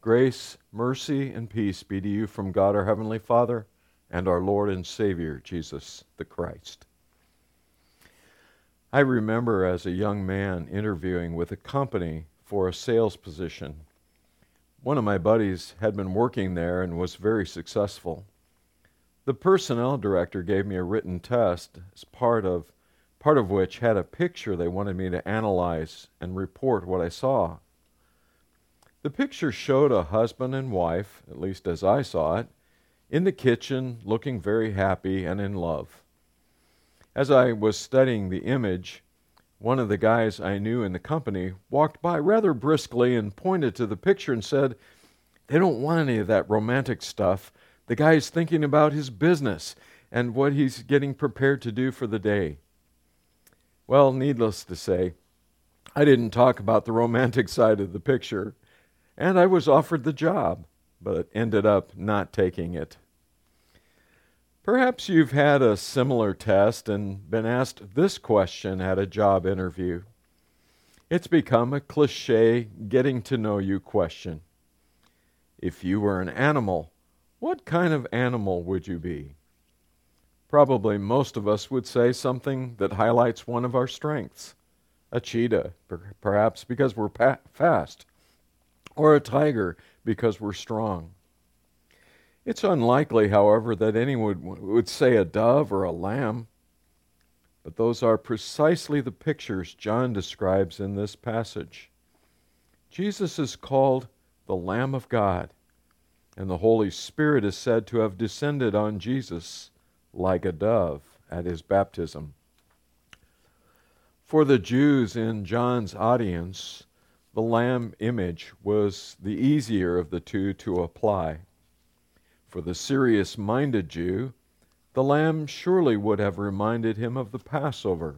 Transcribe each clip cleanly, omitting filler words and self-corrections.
Grace, mercy, and peace be to you from God our Heavenly Father and our Lord and Savior, Jesus the Christ. I remember as a young man interviewing with a company for a sales position. One of my buddies had been working there and was very successful. The personnel director gave me a written test as part of which had a picture they wanted me to analyze and report what I saw. The picture showed a husband and wife, at least as I saw it, in the kitchen looking very happy and in love. As I was studying the image, one of the guys I knew in the company walked by rather briskly and pointed to the picture and said, "They don't want any of that romantic stuff. The guy's thinking about his business and what he's getting prepared to do for the day." Well, needless to say, I didn't talk about the romantic side of the picture, and I was offered the job, but ended up not taking it. Perhaps you've had a similar test and been asked this question at a job interview. It's become a cliché getting to know you question. If you were an animal, what kind of animal would you be? Probably most of us would say something that highlights one of our strengths. A cheetah, perhaps because we're fast, or a tiger because we're strong. It's unlikely, however, that anyone would say a dove or a lamb. But those are precisely the pictures John describes in this passage. Jesus is called the Lamb of God, and the Holy Spirit is said to have descended on Jesus like a dove at his baptism. For the Jews in John's audience, the lamb image was the easier of the two to apply. For the serious-minded Jew, the lamb surely would have reminded him of the Passover.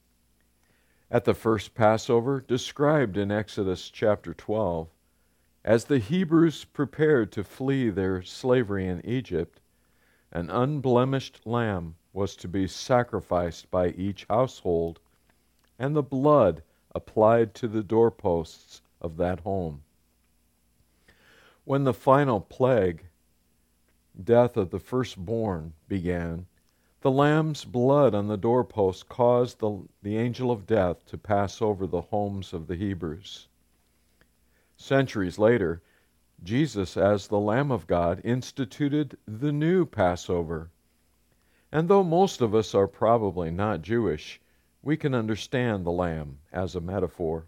At the first Passover, described in Exodus chapter 12, as the Hebrews prepared to flee their slavery in Egypt, an unblemished lamb was to be sacrificed by each household, and the blood applied to the doorposts of that home. When the final plague, death of the firstborn, began, the lamb's blood on the doorposts caused the angel of death to pass over the homes of the Hebrews. Centuries later, Jesus, as the Lamb of God, instituted the new Passover. And though most of us are probably not Jewish, we can understand the lamb as a metaphor.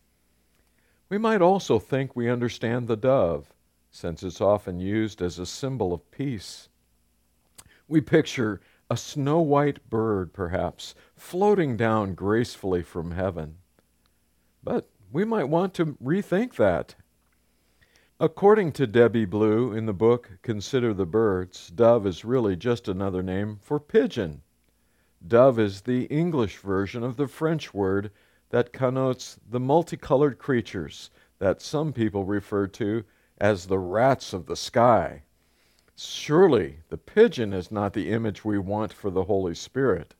We might also think we understand the dove, since it's often used as a symbol of peace. We picture a snow-white bird, perhaps, floating down gracefully from heaven. But we might want to rethink that. According to Debbie Blue in the book Consider the Birds, dove is really just another name for pigeon. Dove is the English version of the French word that connotes the multicolored creatures that some people refer to as the rats of the sky. Surely the pigeon is not the image we want for the Holy Spirit.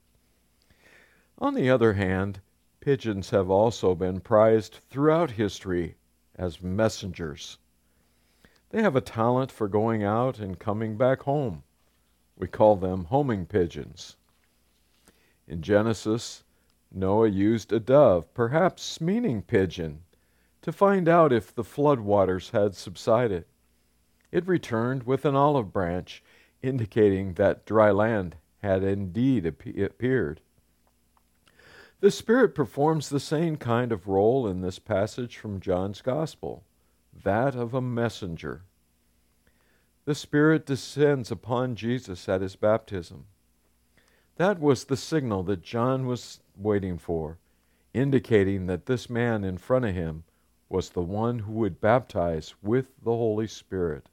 On the other hand, pigeons have also been prized throughout history as messengers. They have a talent for going out and coming back home. We call them homing pigeons. In Genesis, Noah used a dove, perhaps meaning pigeon, to find out if the floodwaters had subsided. It returned with an olive branch, indicating that dry land had indeed appeared. The Spirit performs the same kind of role in this passage from John's Gospel, that of a messenger. The Spirit descends upon Jesus at his baptism. That was the signal that John was waiting for, indicating that this man in front of him was the one who would baptize with the Holy Spirit.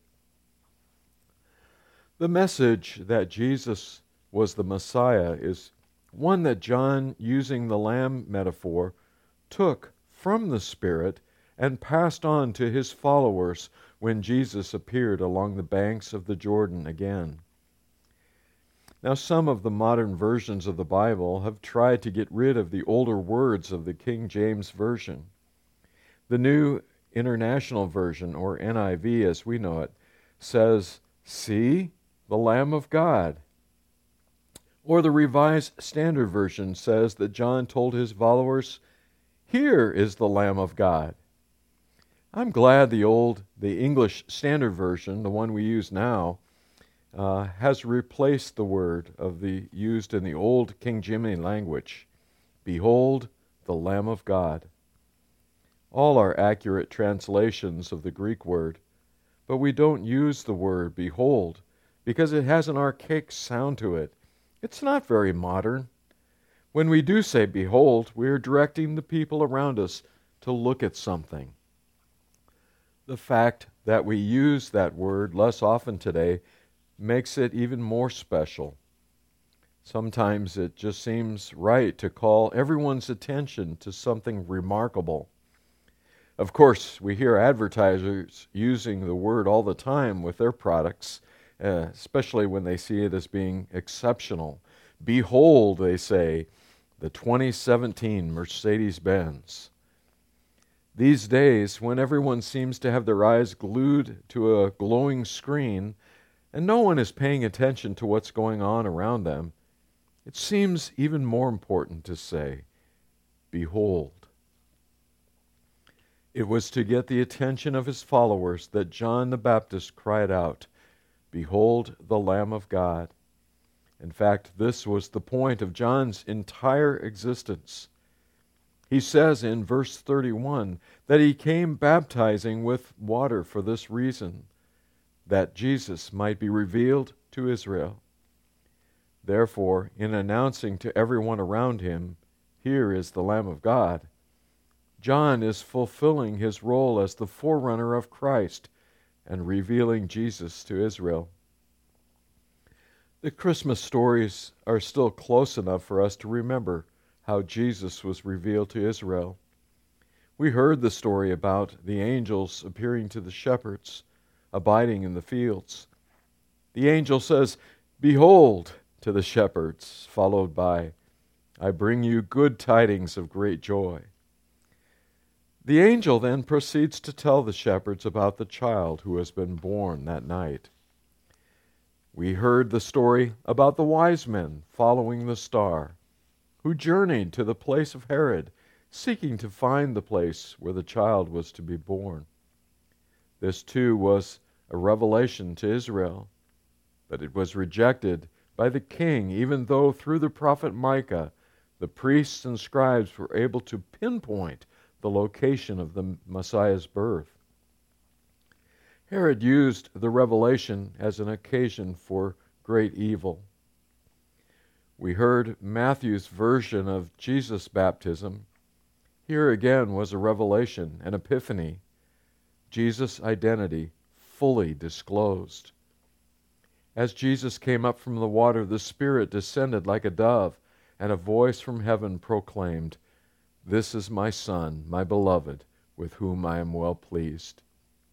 The message that Jesus was the Messiah is one that John, using the lamb metaphor, took from the Spirit and passed on to his followers when Jesus appeared along the banks of the Jordan again. Now, some of the modern versions of the Bible have tried to get rid of the older words of the King James Version. The New International Version, or NIV as we know it, says, "See the Lamb of God." Or the Revised Standard Version says that John told his followers, "Here is the Lamb of God." I'm glad the English Standard Version, the one we use now, has replaced the word used in the old King Jimmy language. Behold the Lamb of God. All are accurate translations of the Greek word, but we don't use the word behold because it has an archaic sound to it. It's not very modern. When we do say behold, we are directing the people around us to look at something. The fact that we use that word less often today makes it even more special. Sometimes it just seems right to call everyone's attention to something remarkable. Of course, we hear advertisers using the word all the time with their products, especially when they see it as being exceptional. Behold, they say, the 2017 Mercedes-Benz. These days, when everyone seems to have their eyes glued to a glowing screen and no one is paying attention to what's going on around them, it seems even more important to say, behold. It was to get the attention of his followers that John the Baptist cried out, "Behold the Lamb of God." In fact, this was the point of John's entire existence. He says in verse 31 that he came baptizing with water for this reason, that Jesus might be revealed to Israel. Therefore, in announcing to everyone around him, "Here is the Lamb of God," John is fulfilling his role as the forerunner of Christ and revealing Jesus to Israel. The Christmas stories are still close enough for us to remember how Jesus was revealed to Israel. We heard the story about the angels appearing to the shepherds, abiding in the fields. The angel says, "Behold," to the shepherds, followed by, "I bring you good tidings of great joy." The angel then proceeds to tell the shepherds about the child who has been born that night. We heard the story about the wise men following the star, who journeyed to the place of Herod, seeking to find the place where the child was to be born. This too was a revelation to Israel, but it was rejected by the king, even though through the prophet Micah, the priests and scribes were able to pinpoint the location of the Messiah's birth. Herod used the revelation as an occasion for great evil. We heard Matthew's version of Jesus' baptism. Here again was a revelation, an epiphany, Jesus' identity fully disclosed. As Jesus came up from the water, the Spirit descended like a dove, and a voice from heaven proclaimed, "This is my Son, my beloved, with whom I am well pleased."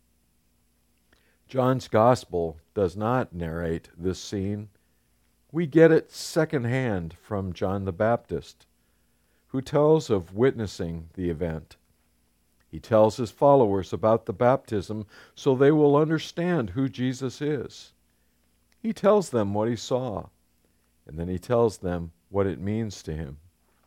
John's Gospel does not narrate this scene. We get it secondhand from John the Baptist, who tells of witnessing the event. He tells his followers about the baptism so they will understand who Jesus is. He tells them what he saw, and then he tells them what it means to him.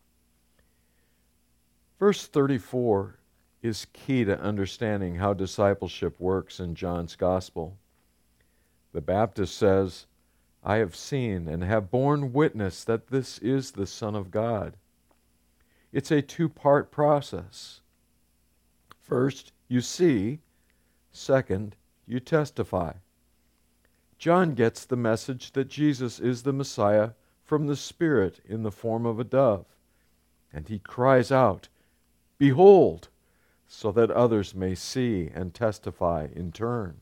Verse 34 is key to understanding how discipleship works in John's Gospel. The Baptist says, "I have seen and have borne witness that this is the Son of God." It's a two-part process. First, you see. Second, you testify. John gets the message that Jesus is the Messiah from the Spirit in the form of a dove, and he cries out, "Behold," so that others may see and testify in turn.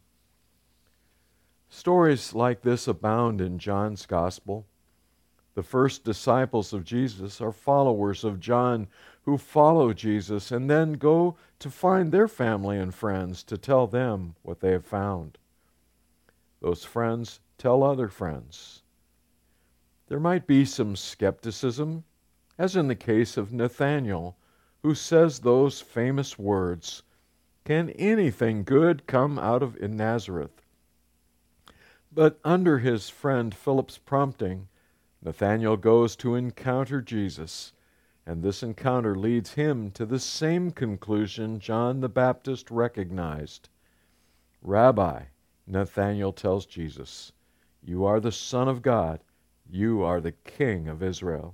Stories like this abound in John's Gospel. The first disciples of Jesus are followers of John who follow Jesus and then go to find their family and friends to tell them what they have found. Those friends tell other friends. There might be some skepticism, as in the case of Nathanael, who says those famous words, Can anything good come out of Nazareth? But under his friend Philip's prompting, Nathanael goes to encounter Jesus, and this encounter leads him to the same conclusion John the Baptist recognized. Rabbi, Nathanael tells Jesus, you are the Son of God. You are the King of Israel.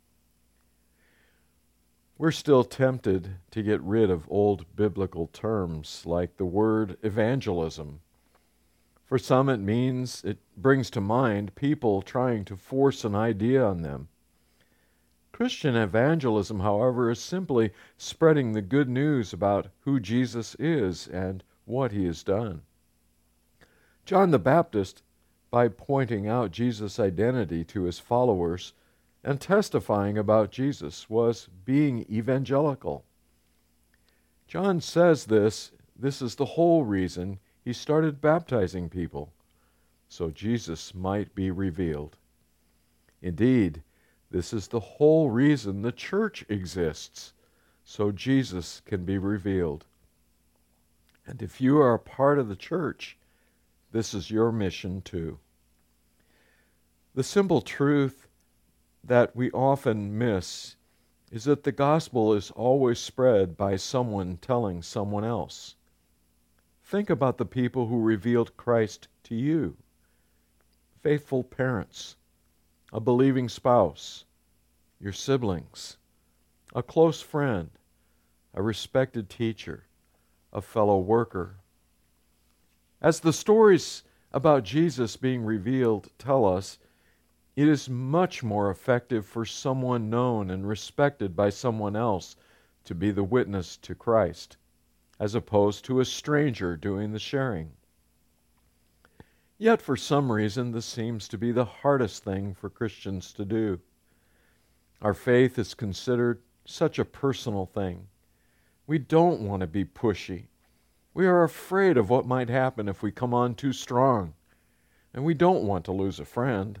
We're still tempted to get rid of old biblical terms like the word evangelism. For some it brings to mind people trying to force an idea on them. Christian evangelism, however, is simply spreading the good news about who Jesus is and what he has done. John the Baptist, by pointing out Jesus' identity to his followers and testifying about Jesus, was being evangelical. John says this is the whole reason he started baptizing people, so Jesus might be revealed. Indeed, this is the whole reason the church exists, so Jesus can be revealed. And if you are a part of the church, this is your mission too. The simple truth that we often miss is that the gospel is always spread by someone telling someone else. Think about the people who revealed Christ to you. Faithful parents, a believing spouse, your siblings, a close friend, a respected teacher, a fellow worker. As the stories about Jesus being revealed tell us, it is much more effective for someone known and respected by someone else to be the witness to Christ, as opposed to a stranger doing the sharing. Yet for some reason, this seems to be the hardest thing for Christians to do. Our faith is considered such a personal thing. We don't want to be pushy. We are afraid of what might happen if we come on too strong, and we don't want to lose a friend.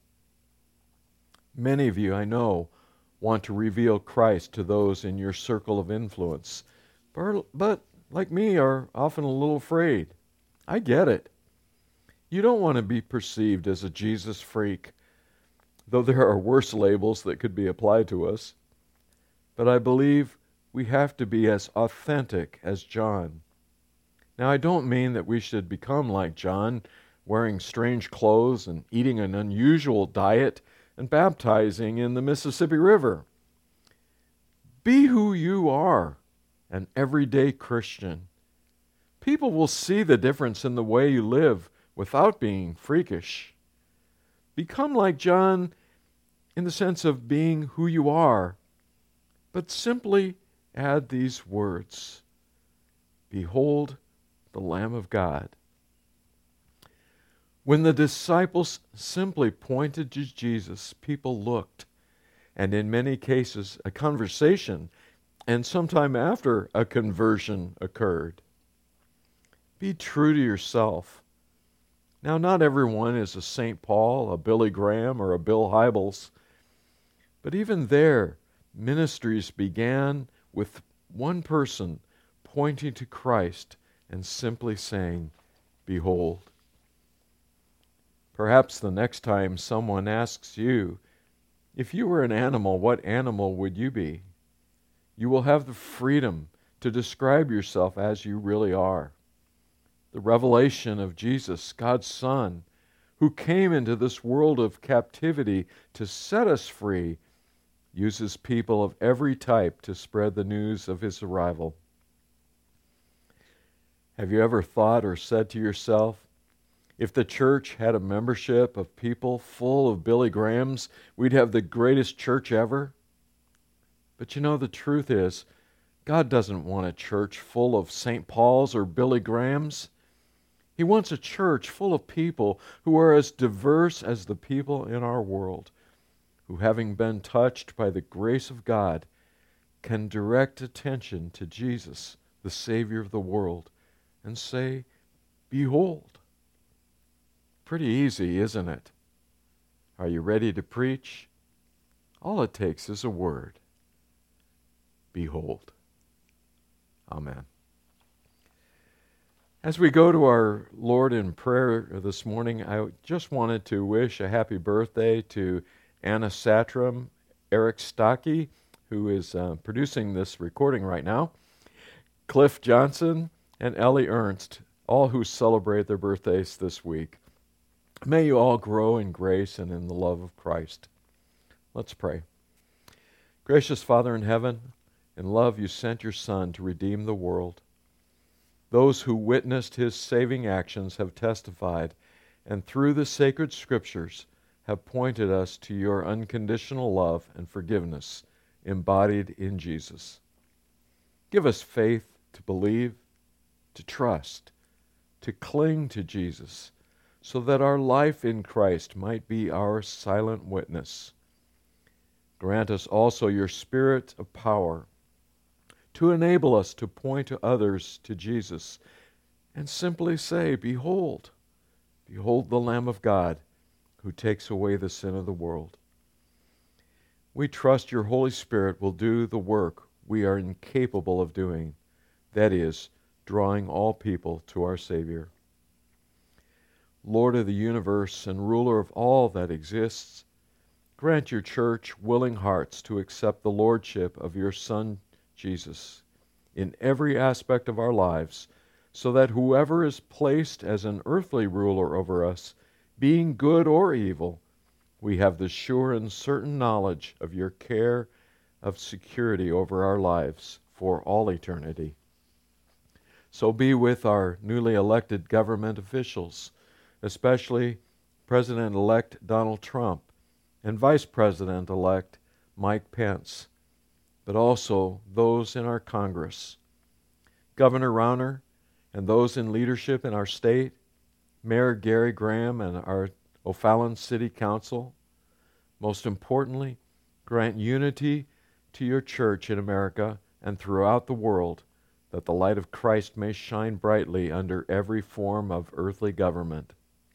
Many of you, I know, want to reveal Christ to those in your circle of influence, but like me, are often a little afraid. I get it. You don't want to be perceived as a Jesus freak, though there are worse labels that could be applied to us. But I believe we have to be as authentic as John. Now, I don't mean that we should become like John, wearing strange clothes and eating an unusual diet and baptizing in the Mississippi River. Be who you are, an everyday Christian. People will see the difference in the way you live without being freakish. Become like John in the sense of being who you are, but simply add these words: Behold the Lamb of God. When the disciples simply pointed to Jesus, people looked, and in many cases a conversation, and sometime after a conversion occurred. Be true to yourself. Now, not everyone is a St. Paul, a Billy Graham, or a Bill Hybels, but even there, ministries began with one person pointing to Christ and simply saying, Behold. Perhaps the next time someone asks you, if you were an animal, what animal would you be? You will have the freedom to describe yourself as you really are. The revelation of Jesus, God's Son, who came into this world of captivity to set us free, uses people of every type to spread the news of his arrival. Have you ever thought or said to yourself, if the church had a membership of people full of Billy Grahams, we'd have the greatest church ever? But you know, the truth is, God doesn't want a church full of St. Pauls or Billy Grahams. He wants a church full of people who are as diverse as the people in our world, who, having been touched by the grace of God, can direct attention to Jesus, the Savior of the world, and say, Behold. Pretty easy, isn't it? Are you ready to preach? All it takes is a word. Behold. Amen. As we go to our Lord in prayer this morning, I just wanted to wish a happy birthday to Anna Satram, Eric Stocky, who is producing this recording right now, Cliff Johnson, and Ellie Ernst, all who celebrate their birthdays this week. May you all grow in grace and in the love of Christ. Let's pray. Gracious Father in heaven, in love you sent your Son to redeem the world. Those who witnessed his saving actions have testified, and through the sacred scriptures have pointed us to your unconditional love and forgiveness embodied in Jesus. Give us faith to believe, to trust, to cling to Jesus, so that our life in Christ might be our silent witness. Grant us also your Spirit of power to enable us to point to others to Jesus and simply say, Behold, behold the Lamb of God who takes away the sin of the world. We trust your Holy Spirit will do the work we are incapable of doing, that is, drawing all people to our Savior. Lord of the universe and ruler of all that exists, grant your church willing hearts to accept the lordship of your Son, Jesus, in every aspect of our lives, so that whoever is placed as an earthly ruler over us, being good or evil, we have the sure and certain knowledge of your care of security over our lives for all eternity. So be with our newly elected government officials, especially President-elect Donald Trump and Vice President-elect Mike Pence, but also those in our Congress, Governor Rauner and those in leadership in our state, Mayor Gary Graham and our O'Fallon City Council. Most importantly, grant unity to your church in America and throughout the world, that the light of Christ may shine brightly under every form of earthly government.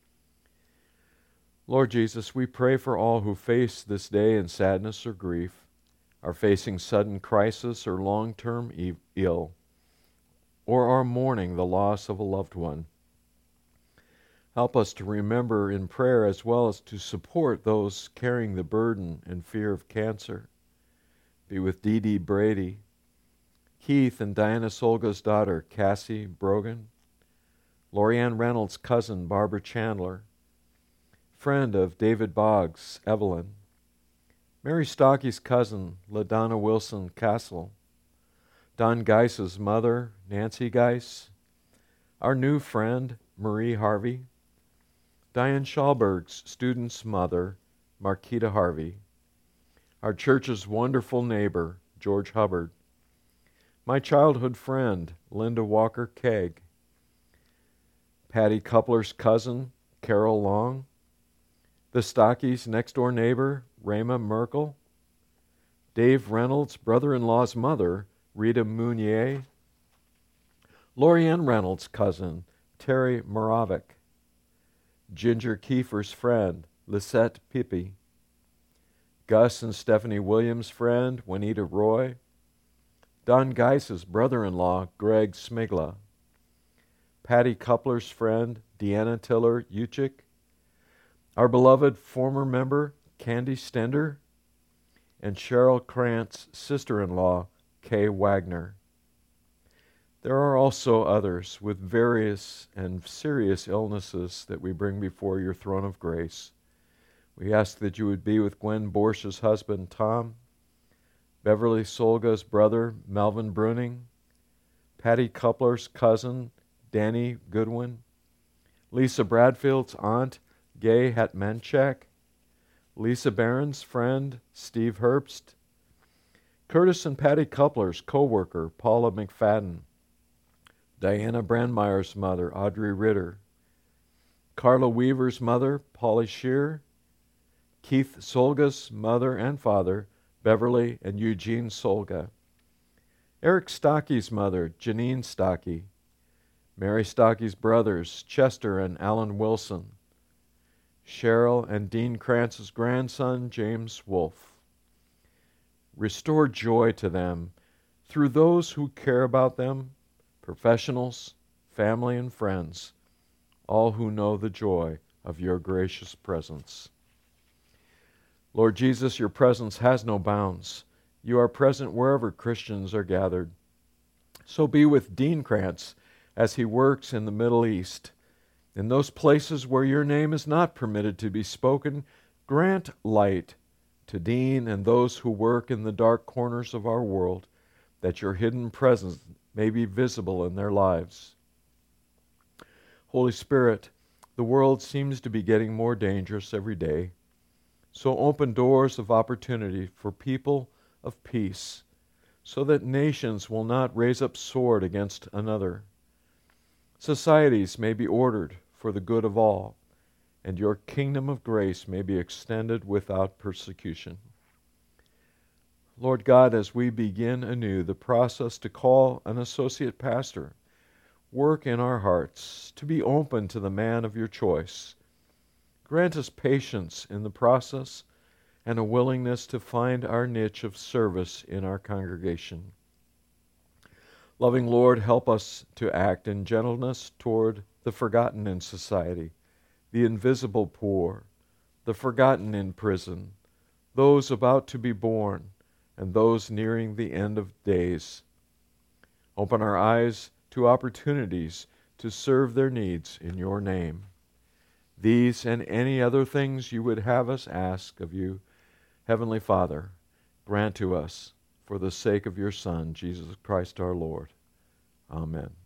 Lord Jesus, we pray for all who face this day in sadness or grief, are facing sudden crisis or long-term ill, or are mourning the loss of a loved one. Help us to remember in prayer as well as to support those carrying the burden and fear of cancer. Be with Dee Dee Brady, Keith and Diana Solga's daughter, Cassie Brogan, Lorianne Reynolds' cousin, Barbara Chandler, friend of David Boggs, Evelyn, Mary Stocky's cousin, LaDonna Wilson Castle, Don Geis's mother, Nancy Geis, our new friend, Marie Harvey, Diane Schallberg's student's mother, Marquita Harvey, our church's wonderful neighbor, George Hubbard, my childhood friend, Linda Walker Kegg, Patty Coupler's cousin, Carol Long, the Stockies' next-door neighbor, Rama Merkel, Dave Reynolds' brother-in-law's mother, Rita Mounier, Lorianne Reynolds' cousin, Terry Moravik, Ginger Kiefer's friend, Lisette Pippi, Gus and Stephanie Williams' friend, Juanita Roy, Don Geis's brother-in-law, Greg Smigla, Patty Coupler's friend, Deanna Tiller Uchik, our beloved former member, Candy Stender, and Cheryl Krantz' sister-in-law, Kay Wagner. There are also others with various and serious illnesses that we bring before your throne of grace. We ask that you would be with Gwen Borsch's husband, Tom, Beverly Solga's brother, Melvin Bruning, Patty Coupler's cousin, Danny Goodwin, Lisa Bradfield's aunt, Gay Hatmanchak, Lisa Barron's friend, Steve Herbst, Curtis and Patty Coupler's co-worker, Paula McFadden, Diana Brandmeier's mother, Audrey Ritter, Carla Weaver's mother, Polly Shear, Keith Solga's mother and father, Beverly and Eugene Solga, Eric Stocky's mother, Janine Stocky, Mary Stocky's brothers, Chester and Alan Wilson, Cheryl and Dean Krantz's grandson, James Wolfe. Restore joy to them through those who care about them, professionals, family and friends, all who know the joy of your gracious presence. Lord Jesus, your presence has no bounds. You are present wherever Christians are gathered. So be with Dean Krantz as he works in the Middle East. In those places where your name is not permitted to be spoken, grant light to Dean and those who work in the dark corners of our world, that your hidden presence may be visible in their lives. Holy Spirit, the world seems to be getting more dangerous every day. So open doors of opportunity for people of peace, so that nations will not raise up sword against another. Societies may be ordered for the good of all, and your kingdom of grace may be extended without persecution. Lord God, as we begin anew the process to call an associate pastor, work in our hearts to be open to the man of your choice. Grant us patience in the process and a willingness to find our niche of service in our congregation. Loving Lord, help us to act in gentleness toward the forgotten in society, the invisible poor, the forgotten in prison, those about to be born, and those nearing the end of days. Open our eyes to opportunities to serve their needs in your name. These and any other things you would have us ask of you, Heavenly Father, grant to us for the sake of your Son, Jesus Christ our Lord. Amen.